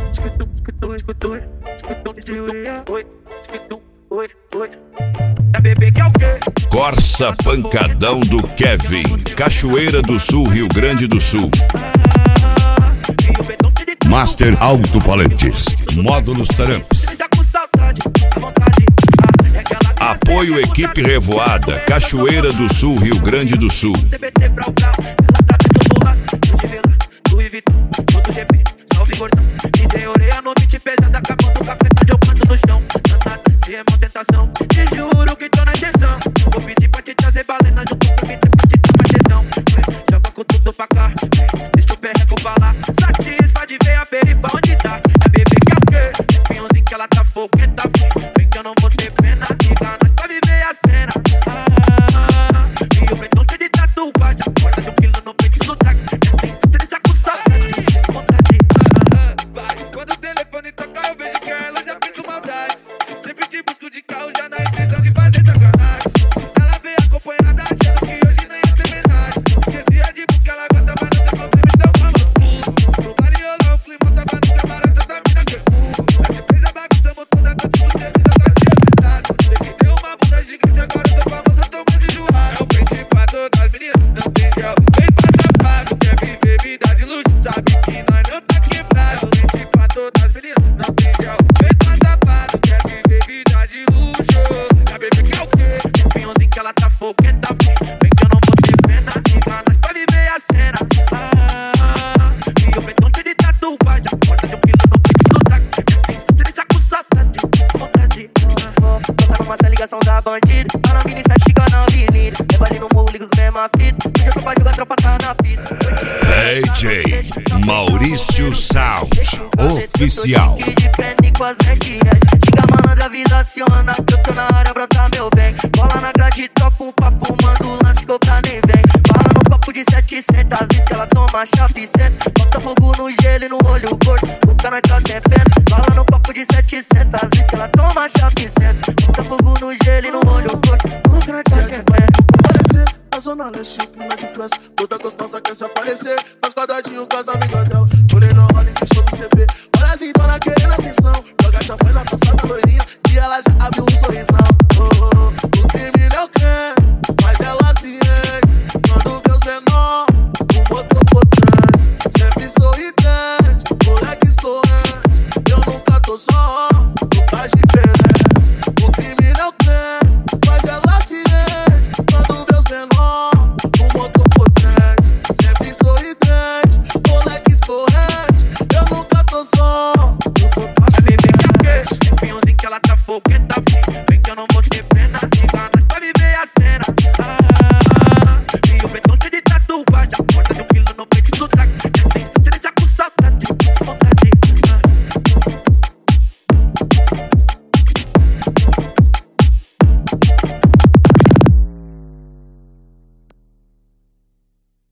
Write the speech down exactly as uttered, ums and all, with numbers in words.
Corsa Pancadão do Kevin, Cachoeira do Sul, Rio Grande do Sul. Master Alto-Falantes, Módulos Tramps. Apoio Equipe Revoada, Cachoeira do Sul, Rio Grande do Sul. Se é uma tentação, te juro que tô na intenção. Vou pedir pra te trazer balena junto pra quem tem pra te dar mais tesão. Joga com tudo pra cá, deixa o perreco falar. Satisfa de ver a perifa onde tá. É bebê que é o quê? É pinhãozinho que ela tá fogueta. Vem que eu não vou ter pena, e ganas pra viver a cena. Ah, e o betão cheio de tatuagem. Guarda de um quilo no peito do track. Tem sentido de com saudade, vontade. Quando o telefone toca eu vejo que ela já fez maldade. Sempre te busco de carro já na intenção de fazer sacanagem. Ela veio acompanhada achando que hoje não ia ter homenagem. Esquecia de porque ela aguenta, mas não tem problema, então vamos. No baile rolou, o clima tava no camarada da mina que burro. Aí você fez a bagunça, montou na canta, você fez a gatinha metade. Tem que ter uma bunda gigante, agora eu tô famoso, eu tô mais enjoado. É o pente pra todas as meninas, não tem gel. Vem pra safado, quer viver vida de luxo, sabe que nós não tá quebrado. Pente pra todas as meninas, não tem gel. Vem pra safado, quer viver vida de luxo. Já bebê que é o quê? É pinhãozinho que ela tá fogueta. Vem que eu não vou ter pena, e ganas pra viver a cena. Ah, e o betão cheio de tatuagem. Guarda de um quilo no peito do track. Tem sentido de com saudade, vontade. Tava numa ligação da bandida. Tá na mini, sai chica na avenida. Rebali no morro, liga os mesma fita. Hoje eu tô pra jogar, tropa tá na pista. D J Maurício Sound Oficial. De pene com as retinhas. Diga malandra, avisaciona que eu tô na área, brota meu bem. Bola na grade, toca um papo, manda o lance, cobra nem vem. Bala no copo de setecentos, vezes que ela toma chave cento. Bota fogo no gelo e no olho gordo, o cara tá sem pena. Bala no copo de setecentos, vezes que ela toma chave cento. Bota fogo no gelo e no olho gordo, o cara tá sem pena. Aparecer na zona leste, clima de festa. Toda gostosa quer se aparecer. Mas quadradinho com as amigas dela. Porém não olha que show do C P. Olha as então querendo atenção. Joga champanhe na taça da loirinha e ela já abre um sorrisão. Oh, oh, oh. O crime não quer, mas ela se ergue. Quando vê os menor, o motor potente. Sempre sorridente, moleque escorrente. Eu nunca tô só.